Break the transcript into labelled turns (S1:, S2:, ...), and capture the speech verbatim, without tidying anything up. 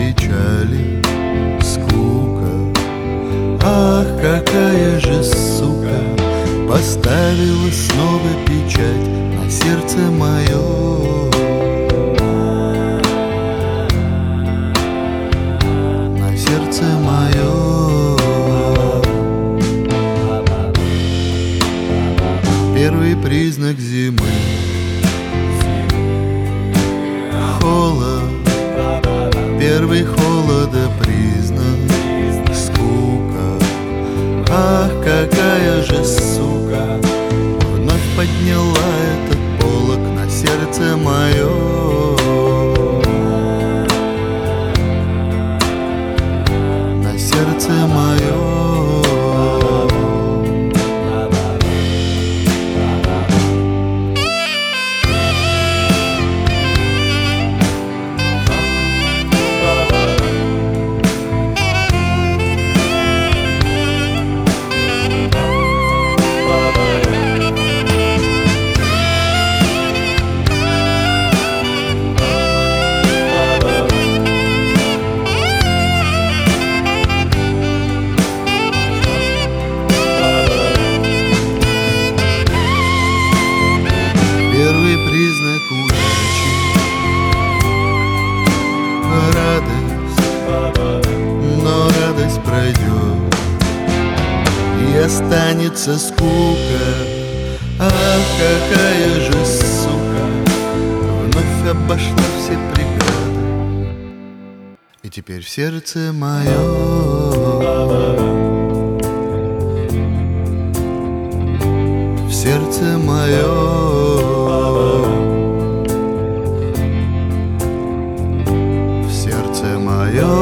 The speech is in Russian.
S1: печали, скука. Ах, какая же сука поставила снова печать на сердце мое. На сердце мое. Первый признак зимы — холод. Первый холода признак — скука. Ах, какая же сука вновь подняла этот полог на сердце мое. На сердце мое. Первый признак удачи — радость, но радость пройдет, и останется скука. Ах, какая же сука вновь обошла все преграды, и теперь в сердце мое. В сердце мое. В сердце мое.